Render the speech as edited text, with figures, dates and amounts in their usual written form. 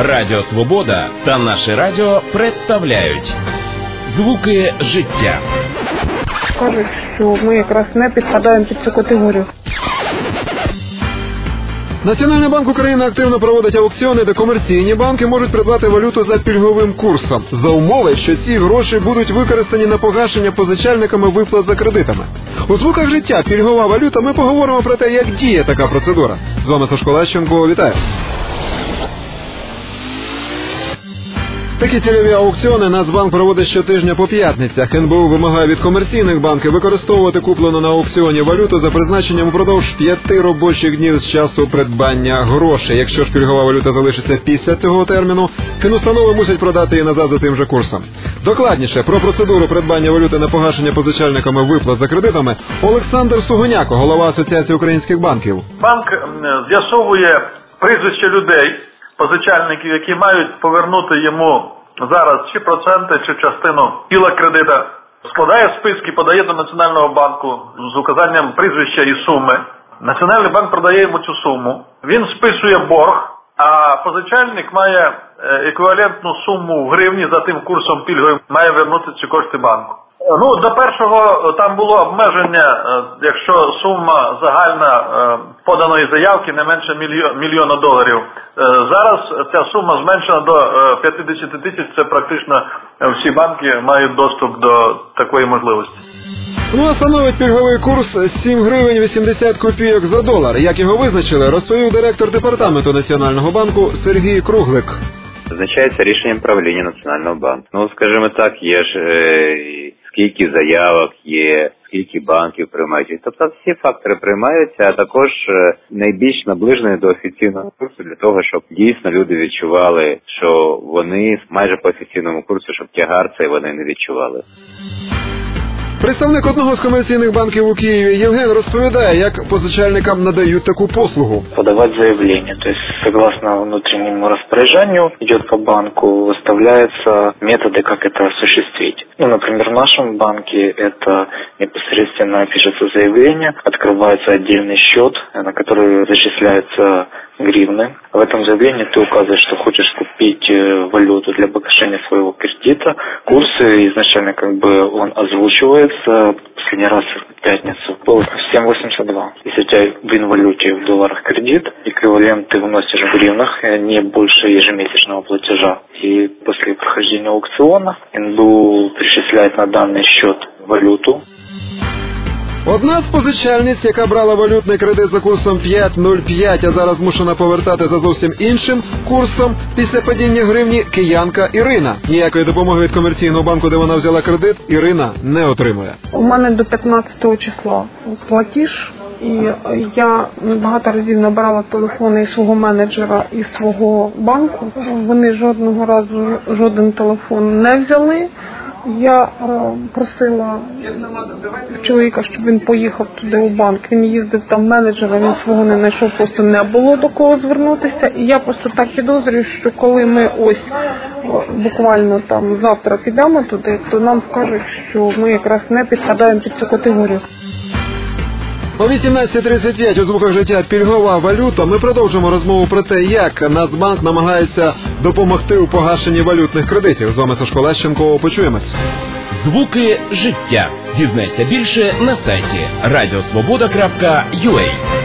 Радіо Свобода та наше радіо представляють «Звуки життя». Кажуть, що ми якраз не підпадаємо під цю категорію. Національний банк України активно проводить аукціони, де комерційні банки можуть придбати валюту за пільговим курсом, за умови, що ці гроші будуть використані на погашення позичальниками виплат за кредитами. У «Звуках життя» пільгова валюта ми поговоримо про те, як діє така процедура. З вами Сашко Лещенко, вітаю. Такі цільові аукціони Нацбанк проводить щотижня по п'ятницях. НБУ вимагає від комерційних банків використовувати куплену на аукціоні валюту за призначенням упродовж 5 робочих днів з часу придбання грошей. Якщо ж пільгова валюта залишиться після цього терміну, фінустанови мусять продати її назад за тим же курсом. Докладніше про процедуру придбання валюти на погашення позичальниками виплат за кредитами Олександр Сугоняко, голова Асоціації українських банків. Банк з'ясовує прізвища людей, позичальників, які мають повернути йому зараз чи проценти, чи частину тіла кредита, складає списки, подає до Національного банку з указанням прізвища і суми. Національний банк продає йому цю суму, він списує борг, а позичальник має еквівалентну суму в гривні за тим курсом пільговим, має вернути ці кошти банку. До першого там було обмеження, якщо сума загальна поданої заявки не менше мільйона доларів. Зараз ця сума зменшена до 50 тисяч, це практично всі банки мають доступ до такої можливості. А становить пільговий курс 7 гривень 80 копійок за долар. Як його визначили, розповів директор департаменту Національного банку Сергій Круглик. Визначається рішенням правління Національного банку. Скажімо так, є ж скільки заявок є, скільки банків приймають. Тобто всі фактори приймаються, а також найбільш наближені до офіційного курсу для того, щоб дійсно люди відчували, що вони майже по офіційному курсу, щоб тягар цей вони не відчували. Представник одного з комерційних банків у Києві Євген розповідає, як позичальникам надають таку послугу. Подавать заявление, то есть согласно внутреннему распоряжению идет по банку, выставляются методы, как это осуществить. Например, в нашем банке это непосредственно пишется заявление, открывается отдельный счет, на который зачисляются гривны. В этом заявлении ты указываешь, что хочешь купить валюту для погашения своего кредита. Курсы изначально он озвучивается, последний раз в пятницу был 7,82. Если у тебя в инвалюте в долларах кредит, эквивалент ты вносишь в гривнах, не больше ежемесячного платежа. И после прохождения аукциона НБУ причисляет на данный счет валюту. Одна з позичальниць, яка брала валютний кредит за курсом 5,05, а зараз змушена повертати за зовсім іншим курсом після падіння гривні, киянка Ірина. Ніякої допомоги від комерційного банку, де вона взяла кредит, Ірина не отримує. У мене до 15 числа платіж, і я багато разів набирала телефони і свого менеджера, і свого банку. Вони жодного разу жоден телефон не взяли. Я просила чоловіка, щоб він поїхав туди у банк. Він їздив там менеджера, він свого не знайшов, просто не було до кого звернутися. І я просто так підозрюю, що коли ми буквально там завтра підемо туди, то нам скажуть, що ми якраз не підпадаємо під цю категорію. О 18:35 у «Звуках життя» пільгова валюта. Ми продовжимо розмову про те, як Нацбанк намагається допомогти у погашенні валютних кредитів. З вами Сашко Лещенко. Почуємось. «Звуки життя». Дізнайся більше на сайті radiosvoboda.ua.